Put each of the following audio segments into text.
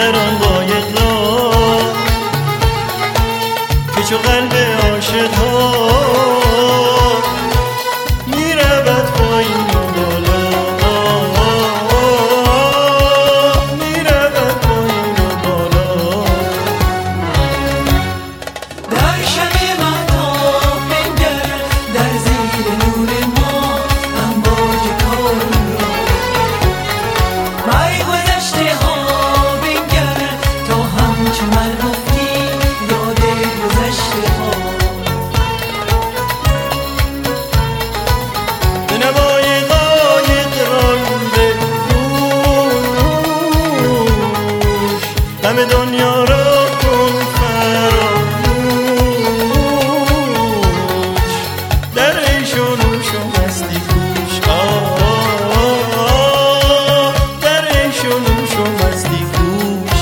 در آن قایق را که چو قلب عاشق ها می رود پایین و بالا، می رود پایین و بالا. در شب مهتاب بنگر در زیر نور ما امواج کارون را، بر گذشته ها بنگر تا همچو من افتی یاد گذشته ها. به نوای قایق رانده گوش همه دنیا را کن فراموش، در عیش و نوش و مستی کوش، در عیش و نوش و مستی کوش.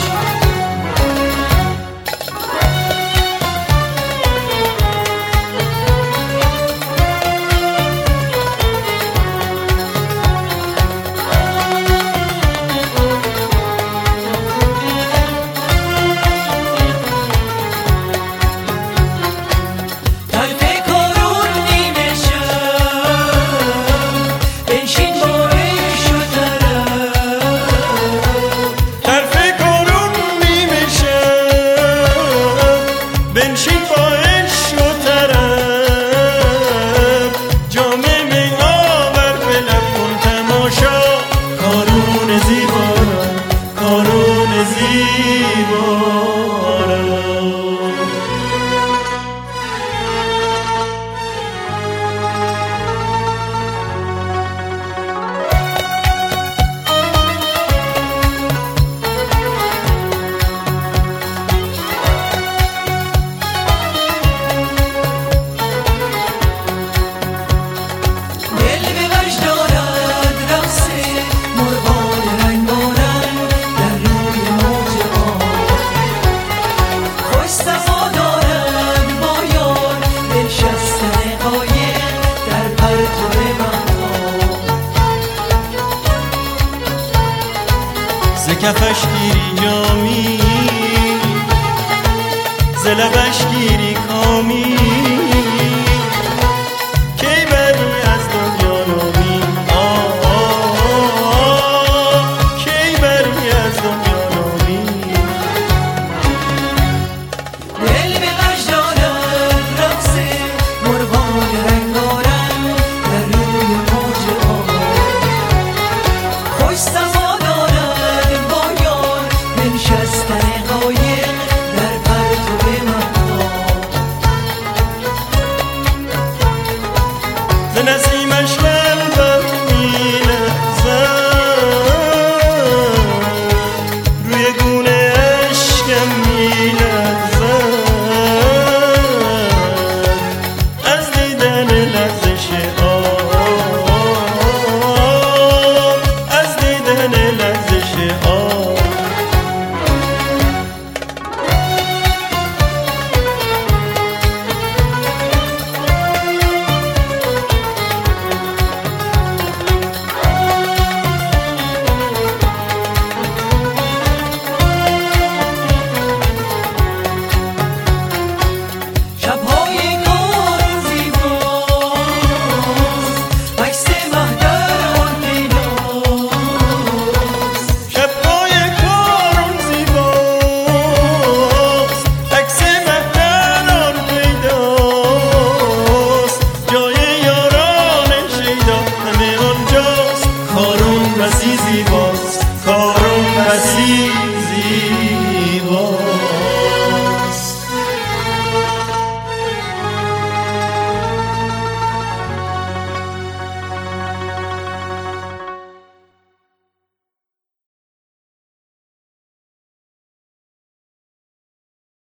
بنشین با عشق و طرب، جام می آور به لب کن تماشا، کارون زیبا را، کارون زیبا را. ز کفش گیری جامی، ز لبش گیری کامی، کی بری از دنیا نامی، کی بری از دنیا نامی. دل به وجد آرد رقص مرغان رنگارنگ در روی موج آب، خوش صفا دارد با یار بنشستن قایق